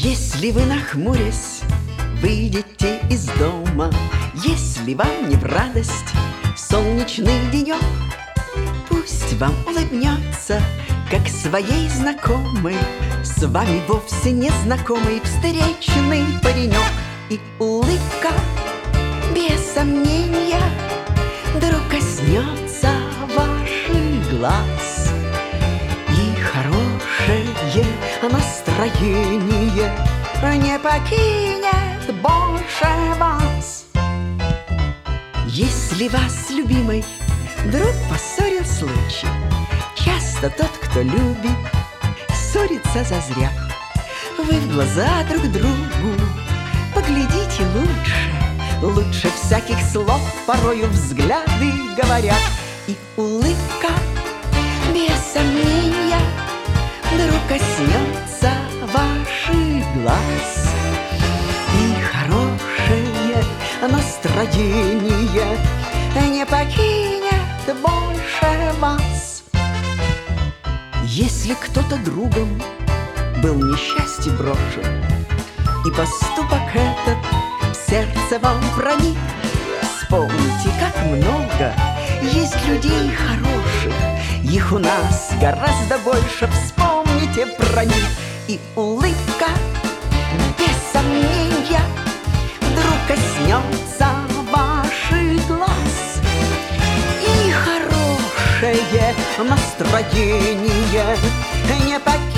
Если вы, нахмурясь, выйдете из дома, если вам не в радость солнечный денек, пусть вам улыбнется, как своей знакомой, с вами вовсе незнакомый встречный паренек. И улыбка, без сомнения, вдруг коснется ваших глаз, и хорошее настроение не покинет больше вас. Если вас, любимый, вдруг поссорил случай, часто тот, кто любит, ссорится зазря. Вы в глаза друг другу поглядите лучше всяких слов порою взгляды говорят. И улыбка, без сомнения, вдруг коснется ваших глаз, и хорошее настроение не покинет больше вас. Если кто-то другом был несчастье брошен, и поступок этот в сердце вам проник, вспомните, как много есть людей хороших, их у нас гораздо больше, вспомните про них. И улыбка, без сомнения, вдруг коснется ваших глаз, и хорошее настроение не покинет